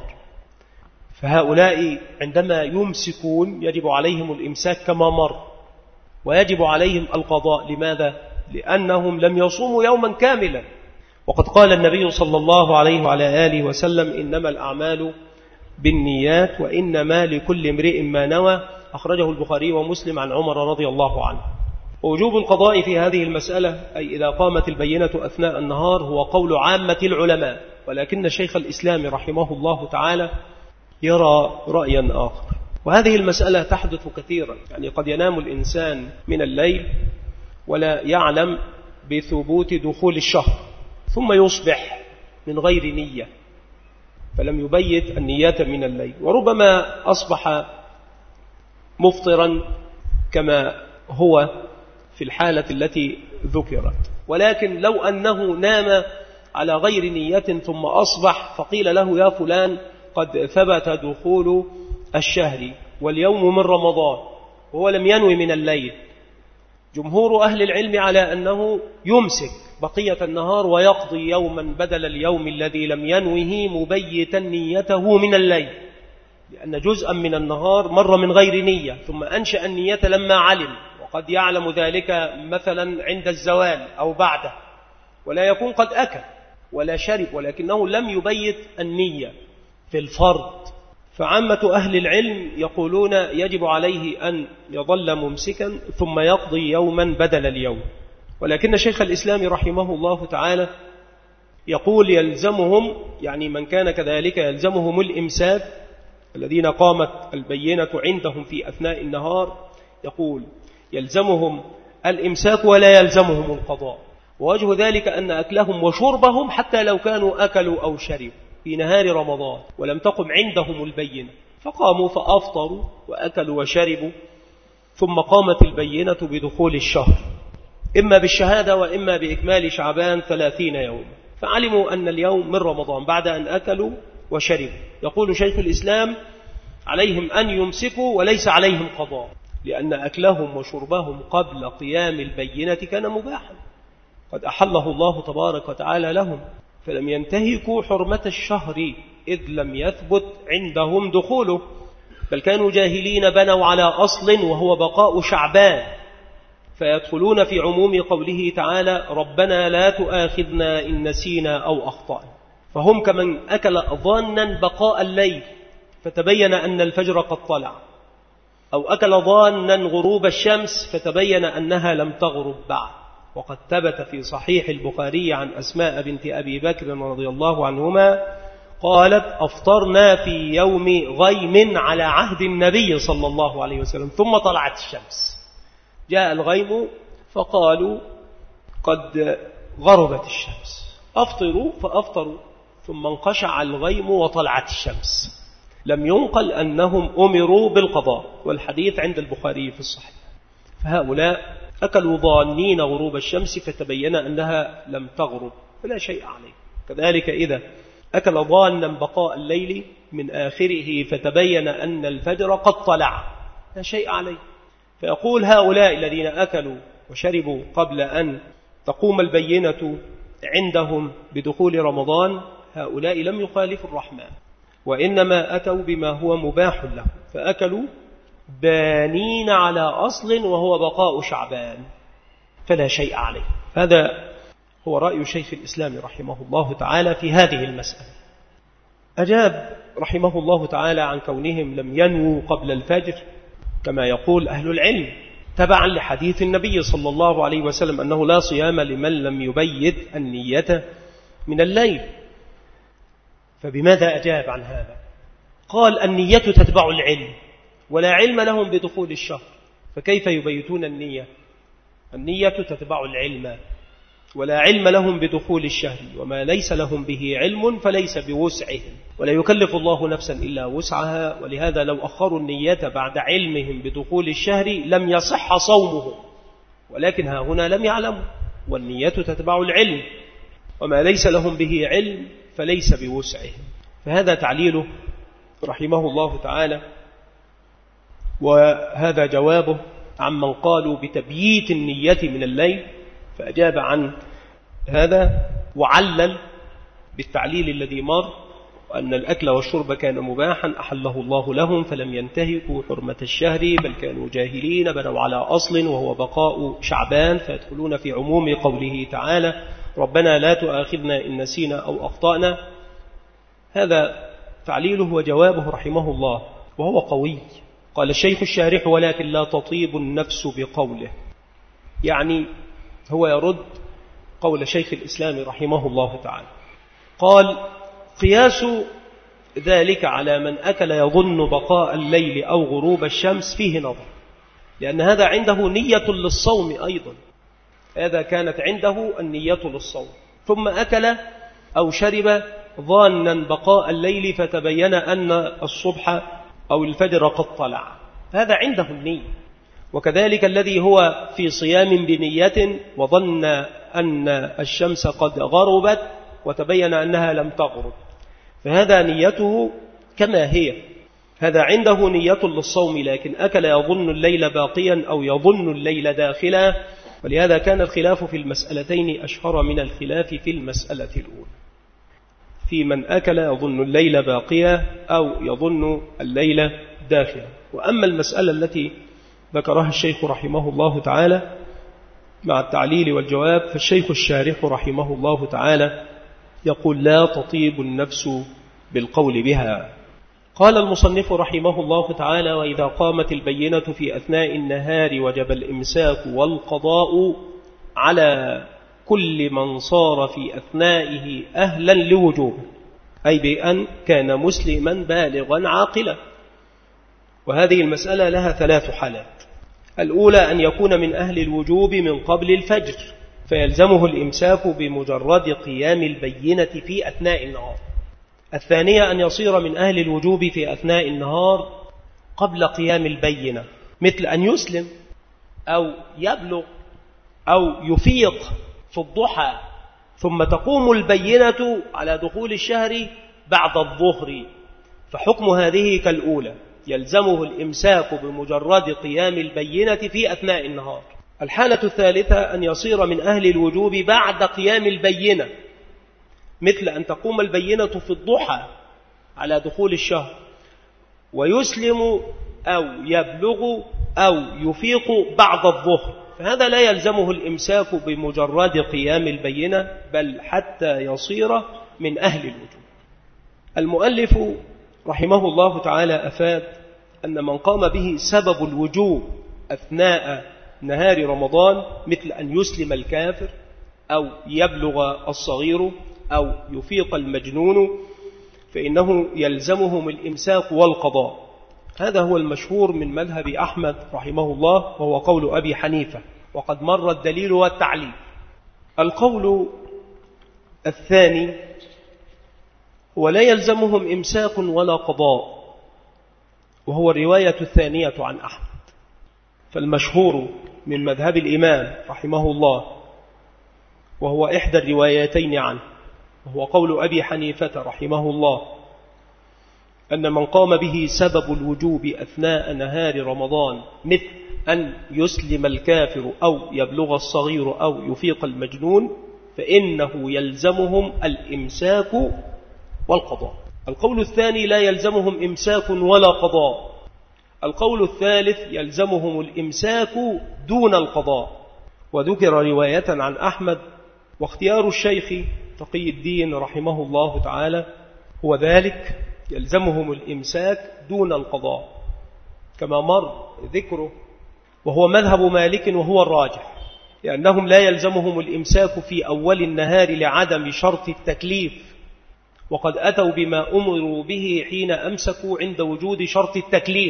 A: فهؤلاء عندما يمسكون يجب عليهم الإمساك كما مر، ويجب عليهم القضاء. لماذا؟ لأنهم لم يصوموا يوما كاملا، وقد قال النبي صلى الله عليه وعلى آله وسلم: إنما الأعمال بالنيات وإنما لكل امرئ ما نوى، أخرجه البخاري ومسلم عن عمر رضي الله عنه. ووجوب القضاء في هذه المسألة أي إذا قامت البينة أثناء النهار هو قول عامة العلماء، ولكن شيخ الإسلام رحمه الله تعالى يرى رأيا آخر. وهذه المسألة تحدث كثيرا، يعني قد ينام الإنسان من الليل ولا يعلم بثبوت دخول الشهر، ثم يصبح من غير نية فلم يبيت النية من الليل، وربما أصبح مفطرا كما هو في الحالة التي ذكرت. ولكن لو أنه نام على غير نية ثم أصبح فقيل له: يا فلان قد ثبت دخول الشهر واليوم من رمضان، وهو لم ينوي من الليل، جمهور أهل العلم على أنه يمسك بقية النهار ويقضي يوما بدل اليوم الذي لم ينوه مبيتا نيته من الليل، لأن جزءا من النهار مر من غير نية ثم أنشأ النية لما علم، قد يعلم ذلك مثلا عند الزوال أو بعده، ولا يكون قد أكل ولا شرب، ولكنه لم يبيت النية في الفرض. فعامة أهل العلم يقولون يجب عليه أن يظل ممسكا ثم يقضي يوما بدل اليوم. ولكن شيخ الإسلام رحمه الله تعالى يقول يلزمهم، يعني من كان كذلك يلزمهم الإمساك الذين قامت البينة عندهم في أثناء النهار، يقول يلزمهم الإمساك ولا يلزمهم القضاء. ووجه ذلك أن أكلهم وشربهم حتى لو كانوا أكلوا أو شربوا في نهار رمضان ولم تقم عندهم البينة، فقاموا فأفطروا وأكلوا وشربوا، ثم قامت البينة بدخول الشهر إما بالشهادة وإما بإكمال شعبان ثلاثين يوم، فعلموا أن اليوم من رمضان بعد أن أكلوا وشربوا. يقول شيخ الإسلام عليهم أن يمسكوا وليس عليهم قضاء، لأن أكلهم وشربهم قبل قيام البينة كان مباحا، قد أحله الله تبارك وتعالى لهم، فلم ينتهكوا حرمة الشهر إذ لم يثبت عندهم دخوله، بل كانوا جاهلين بنوا على أصل وهو بقاء شعبان، فيدخلون في عموم قوله تعالى ربنا لا تؤاخذنا إن نسينا أو أخطأنا. فهم كمن أكل ظانا بقاء الليل فتبين أن الفجر قد طلع، أو أكل ظانا غروب الشمس فتبين أنها لم تغرب بعد. وقد ثبت في صحيح البخاري عن أسماء بنت أبي بكر رضي الله عنهما قالت أفطرنا في يوم غيم على عهد النبي صلى الله عليه وسلم ثم طلعت الشمس، جاء الغيم فقالوا قد غربت الشمس، أفطروا فأفطروا، ثم انقشع الغيم وطلعت الشمس. لم ينقل أنهم أمروا بالقضاء، والحديث عند البخاري في الصحيح. فهؤلاء أكلوا ظانين غروب الشمس فتبين أنها لم تغرب فلا شيء عليه. كذلك إذا أكل ظانا بقاء الليل من آخره فتبين أن الفجر قد طلع لا شيء عليه. فيقول هؤلاء الذين أكلوا وشربوا قبل أن تقوم البينة عندهم بدخول رمضان، هؤلاء لم يخالفوا الرحمن، وإنما أتوا بما هو مباح لهم، فأكلوا بانين على أصل وهو بقاء شعبان فلا شيء عليه. هذا هو رأي شيخ الإسلام رحمه الله تعالى في هذه المسألة. أجاب رحمه الله تعالى عن كونهم لم ينووا قبل الفجر كما يقول أهل العلم، تبعا لحديث النبي صلى الله عليه وسلم أنه لا صيام لمن لم يبيت النية من الليل. فبماذا أجاب عن هذا؟ قال النية تتبع العلم، ولا علم لهم بدخول الشهر، فكيف يبيتون النية؟ النية تتبع العلم، ولا علم لهم بدخول الشهر، وما ليس لهم به علم فليس بوسعهم، ولا يكلف الله نفسا إلا وسعها. ولهذا لو أخروا النية بعد علمهم بدخول الشهر لم يصح صومهم، ولكن ها هنا لم يعلموا، والنية تتبع العلم، وما ليس لهم به علم فليس بوسعهم. فهذا تعليله رحمه الله تعالى، وهذا جوابه عمن قالوا بتبييت النية من الليل. فأجاب عن هذا وعلل بالتعليل الذي مر، وأن الأكل والشرب كان مباحا أحله الله لهم فلم ينتهكوا حرمة الشهر، بل كانوا جاهلين بنوا على أصل وهو بقاء شعبان، فيدخلون في عموم قوله تعالى ربنا لا تؤاخذنا إن نسينا أو أخطأنا. هذا تعليله وجوابه رحمه الله، وهو قوي. قال الشيخ الشارح ولكن لا تطيب النفس بقوله، يعني هو يرد قول شيخ الإسلام رحمه الله تعالى. قال قياس ذلك على من أكل يظن بقاء الليل أو غروب الشمس فيه نظر، لأن هذا عنده نية للصوم أيضا، هذا كانت عنده النية للصوم، ثم أكل أو شرب ظانا بقاء الليل فتبين أن الصبح أو الفجر قد طلع، هذا عنده النية. وكذلك الذي هو في صيام بنية وظن أن الشمس قد غربت وتبين أنها لم تغرب، فهذا نيته كما هي، هذا عنده نية للصوم، لكن أكل يظن الليل باقيا أو يظن الليل داخلا. ولهذا كان الخلاف في المسألتين أشهر من الخلاف في المسألة الأولى، في من أكل يظن الليل باقيا أو يظن الليل داخلا. وأما المسألة التي ذكرها الشيخ رحمه الله تعالى مع التعليل والجواب. فالشيخ الشارح رحمه الله تعالى يقول: لا تطيب النفس بالقول بها. قال المصنف رحمه الله تعالى: وإذا قامت البينة في أثناء النهار وجب الإمساك والقضاء على كل من صار في أثنائه أهلا لوجوبه، أي بأن كان مسلما بالغا عاقلا. وهذه المسألة لها ثلاث حالات. الأولى أن يكون من أهل الوجوب من قبل الفجر، فيلزمه الإمساك بمجرد قيام البينة في أثناء النهار. الثانية أن يصير من أهل الوجوب في أثناء النهار قبل قيام البينة، مثل أن يسلم أو يبلغ أو يفيق في الضحى، ثم تقوم البينة على دخول الشهر بعد الظهر، فحكم هذه كالأولى، يلزمه الإمساك بمجرد قيام البينة في أثناء النهار. الحالة الثالثة أن يصير من أهل الوجوب بعد قيام البينة، مثل أن تقوم البينة في الضحى على دخول الشهر، ويسلم أو يبلغ أو يفيق بعد الظهر، فهذا لا يلزمه الإمساك بمجرد قيام البينة، بل حتى يصير من أهل الوجوب. المؤلف رحمه الله تعالى أفاد أن من قام به سبب الوجوب أثناء نهار رمضان، مثل أن يسلم الكافر أو يبلغ الصغير أو يفيق المجنون، فإنه يلزمهم الإمساك والقضاء. هذا هو المشهور من مذهب أحمد رحمه الله، وهو قول أبي حنيفة، وقد مر الدليل والتعليل. القول الثاني هو لا يلزمهم إمساك ولا قضاء، وهو الرواية الثانية عن أحمد. فالمشهور من مذهب الإمام رحمه الله، وهو إحدى الروايتين عنه، وهو قول أبي حنيفة رحمه الله، أن من قام به سبب الوجوب أثناء نهار رمضان، مثل أن يسلم الكافر أو يبلغ الصغير أو يفيق المجنون، فإنه يلزمهم الإمساك والقضاء. القول الثاني لا يلزمهم إمساك ولا قضاء. القول الثالث يلزمهم الإمساك دون القضاء. وذكر رواية عن أحمد، واختيار الشيخ تقي الدين رحمه الله تعالى هو ذلك، يلزمهم الإمساك دون القضاء، كما مر ذكره، وهو مذهب مالك وهو الراجح، لأنهم لا يلزمهم الإمساك في أول النهار لعدم شرط التكليف، وقد أتوا بما أمروا به حين أمسكوا عند وجود شرط التكليف،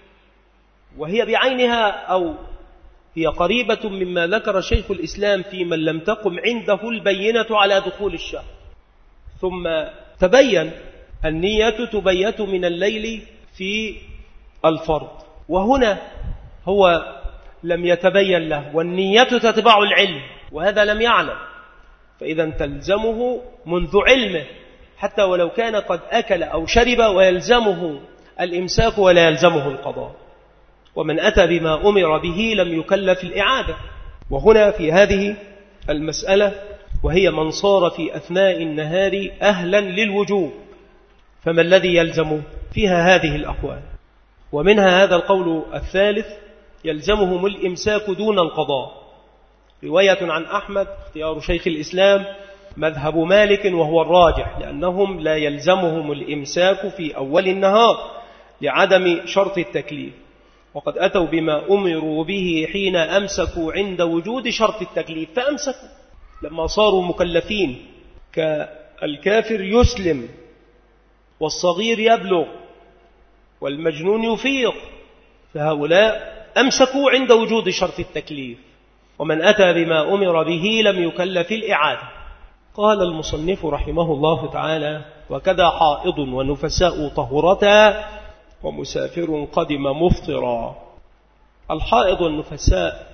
A: وهي بعينها أو هي قريبة مما ذكر شيخ الإسلام في من لم تقم عنده البينة على دخول الشهر. ثم تبين النية تبيت من الليل في الفرض، وهنا هو لم يتبين له، والنية تتبع العلم، وهذا لم يعلم، فإذا تلزمه منذ علمه، حتى ولو كان قد أكل أو شرب، ويلزمه الإمساك ولا يلزمه القضاء. ومن أتى بما أمر به لم يكلف الإعادة. وهنا في هذه المسألة، وهي من صار في أثناء النهار أهلا للوجوب، فما الذي يلزم فيها هذه الأقوال؟ ومنها هذا القول الثالث، يلزمهم الإمساك دون القضاء. رواية عن أحمد، اختيار شيخ الإسلام، مذهب مالك وهو الراجح، لأنهم لا يلزمهم الإمساك في أول النهار لعدم شرط التكليف، وقد أتوا بما أمروا به حين أمسكوا عند وجود شرط التكليف، فأمسكوا لما صاروا مكلفين، كالكافر يسلم والصغير يبلغ والمجنون يفيق، فهؤلاء أمسكوا عند وجود شرط التكليف. ومن أتى بما أمر به لم يكلف الإعادة. قال المصنف رحمه الله تعالى: وكذا حائض ونفساء طهرتا ومسافر قدم مفطرا. الحائض والنفساء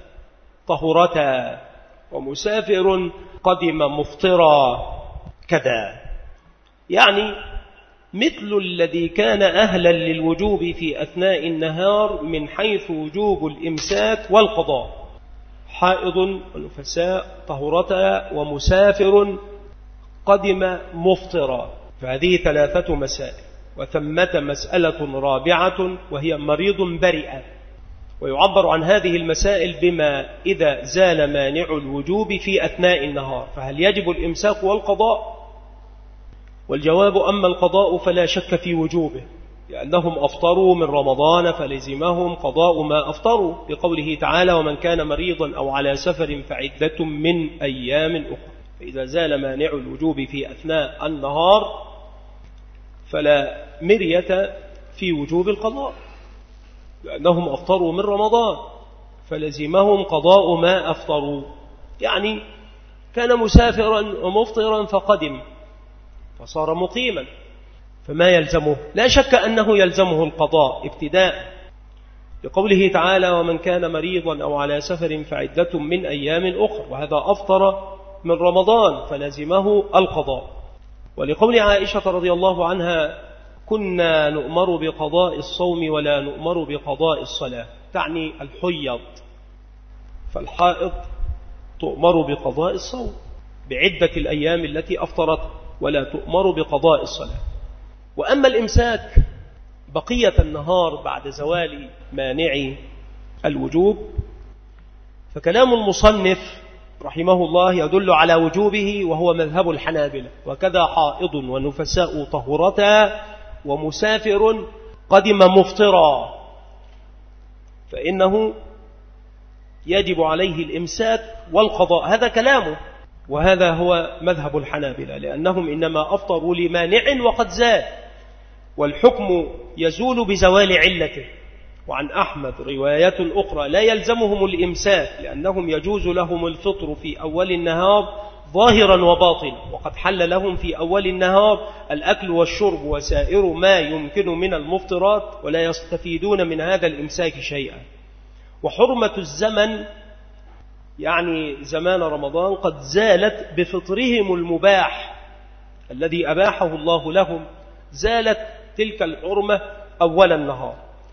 A: طهرتا ومسافر قدم مفطرا كذا، يعني مثل الذي كان أهلا للوجوب في أثناء النهار من حيث وجوب الإمساك والقضاء. حائض ونفساء طهرتا ومسافر قدم مفطرا، فهذه ثلاثة مسائل. وثمة مسألة رابعة، وهي مريض برئ.
B: ويعبر عن هذه المسائل بما إذا زال مانع الوجوب في أثناء النهار، فهل يجب الإمساك والقضاء؟ والجواب أما القضاء فلا شك في وجوبه، لأنهم أفطروا من رمضان فلزمهم قضاء ما أفطروا، بقوله تعالى ومن كان مريضا أو على سفر فعدة من أيام أخرى. فإذا زال مانع الوجوب في أثناء النهار فلا مرية في وجوب القضاء، لأنهم أفطروا من رمضان فلزمهم قضاء ما أفطروا. يعني كان مسافرا ومفطرا فقدم فصار مقيما، فما يلزمه؟ لا شك أنه يلزمه القضاء ابتداء، لقوله تعالى ومن كان مريضا أو على سفر فعدة من أيام أخرى، وهذا أفطر من رمضان فلزمه القضاء. ولقول عائشة رضي الله عنها كنا نؤمر بقضاء الصوم ولا نؤمر بقضاء الصلاة، تعني الحيض، فالحائض تؤمر بقضاء الصوم بعدة الأيام التي أفطرت ولا تؤمر بقضاء الصلاة. وأما الإمساك بقية النهار بعد زوال مانع الوجوب فكلام المصنف رحمه الله يدل على وجوبه، وهو مذهب الحنابلة، وكذا حائض ونفساء طهورتا ومسافر قدم مفطرا فإنه يجب عليه الإمساك والقضاء. هذا كلامه، وهذا هو مذهب الحنابلة، لأنهم إنما أفطروا لمانع وقد زال، والحكم يزول بزوال علته. وعن أحمد رواية أخرى لا يلزمهم الإمساك، لأنهم يجوز لهم الفطر في أول النهار ظاهرا وباطنا، وقد حل لهم في أول النهار الأكل والشرب وسائر ما يمكن من المفطرات، ولا يستفيدون من هذا الإمساك شيئا. وحرمة الزمن يعني زمان رمضان قد زالت بفطرهم المباح الذي أباحه الله لهم، زالت تلك الحرمة أول النهار.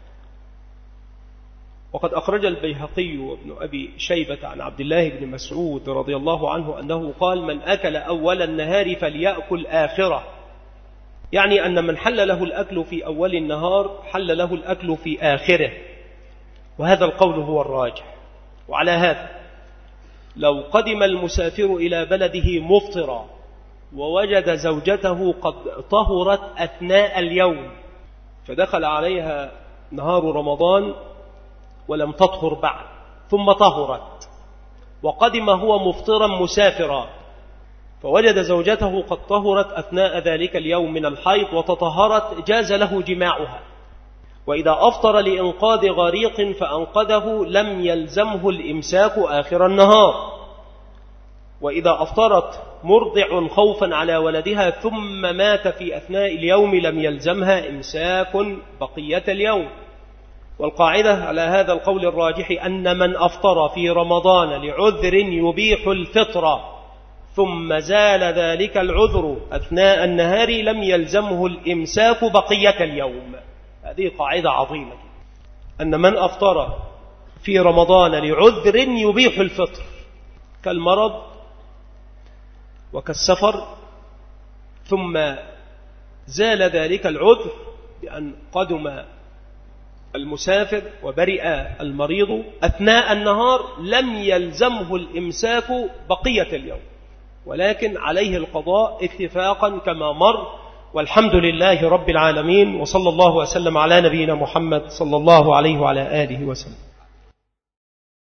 B: وقد أخرج البيهقي وابن أبي شيبة عن عبد الله بن مسعود رضي الله عنه أنه قال من أكل أول النهار فليأكل آخره، يعني أن من حل له الأكل في أول النهار حل له الأكل في آخره، وهذا القول هو الراجح. وعلى هذا لو قدم المسافر إلى بلده مفطرا ووجد زوجته قد طهرت أثناء اليوم، فدخل عليها نهار رمضان ولم تطهر بعد ثم طهرت، وقدم هو مفطرا مسافرا فوجد زوجته قد طهرت أثناء ذلك اليوم من الحيض وتطهرت، جاز له جماعها. وإذا أفطر لإنقاذ غريق فأنقذه لم يلزمه الإمساك آخر النهار. وإذا أفطرت مرضع خوفا على ولدها ثم مات في أثناء اليوم لم يلزمها إمساك بقية اليوم. والقاعدة على هذا القول الراجح أن من أفطر في رمضان لعذر يبيح الفطرة ثم زال ذلك العذر أثناء النهار لم يلزمه الإمساك بقية اليوم. هذه قاعدة عظيمة، أن من أفطر في رمضان لعذر يبيح الفطر كالمرض وكالسفر ثم زال ذلك العذر بأن قدم المسافر وبرئ المريض أثناء النهار لم يلزمه الإمساك بقية اليوم، ولكن عليه القضاء اتفاقا كما مر. والحمد لله رب العالمين، وصلى الله وسلم على نبينا محمد صلى الله عليه وعلى آله وسلم.